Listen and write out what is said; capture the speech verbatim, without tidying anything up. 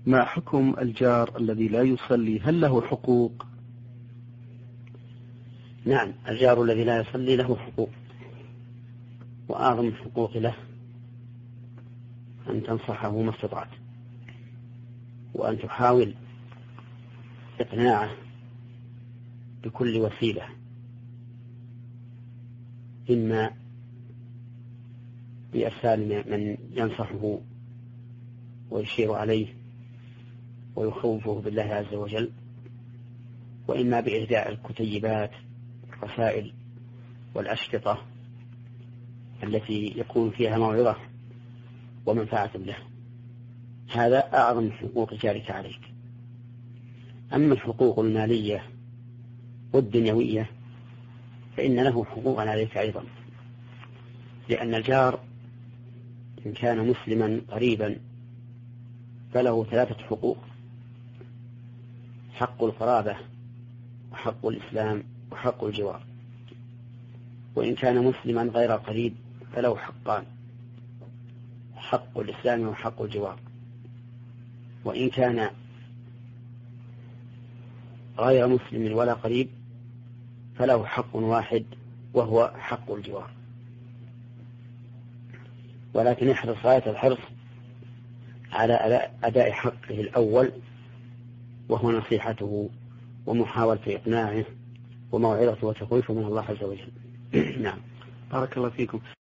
ما حكم الجار الذي لا يصلي؟ هل له حقوق؟ نعم، الجار الذي لا يصلي له حقوق، وأعظم الحقوق له أن تنصحه ما استطعت، وأن تحاول إقناعه بكل وسيلة، إما بإرسال من ينصحه ويشير عليه ويخوفه بالله عز وجل، وإما بإهداء الكتيبات والرسائل والأشرطة التي يكون فيها موعظة ومنفعة له. هذا أعظم حقوق جارك عليك. أما الحقوق المالية والدنيوية فإن له حقوقا عليك أيضا، لأن الجار إن كان مسلما قريبا فله ثلاثة حقوق: حق القرابة، وحق الإسلام، وحق الجوار. وإن كان مسلما غير قريب فله حقان: حق الإسلام وحق الجوار. وإن كان غير مسلم ولا قريب فله حق واحد وهو حق الجوار. ولكن احرص غاية الحرص على أداء حقه الأول، وهو نصيحته ومحاولة إقناعه وموعظته وتخويفه من الله عز وجل. نعم. بارك الله فيكم.